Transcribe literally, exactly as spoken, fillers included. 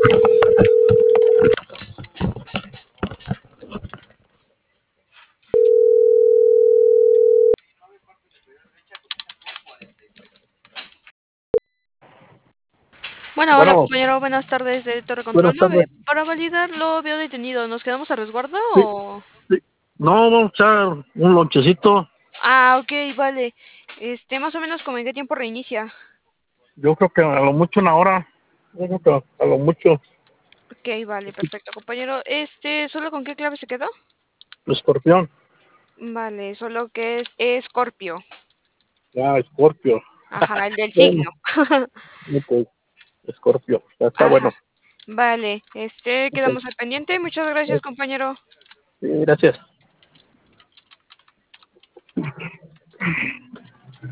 Bueno, hola Bueno, compañero, buenas tardes de Torre Control buenas tardes. nueve. Para validar lo veo detenido, ¿nos quedamos a resguardo Sí, o...? sí. No, vamos a echar un lonchecito. Ah, ok, vale. Este, más o menos como en qué tiempo reinicia. Yo creo que a lo mucho una hora. Yo creo que a lo mucho. Ok, vale, perfecto, compañero. Este, ¿solo con qué clave se quedó? Escorpión. Vale, solo que es Escorpio. Ya, Escorpio. Ajá, el del Bueno, signo. ok, Escorpio. Ya está Ajá, bueno. vale. Este, Ok, quedamos al pendiente. Muchas gracias, compañero. sí, gracias.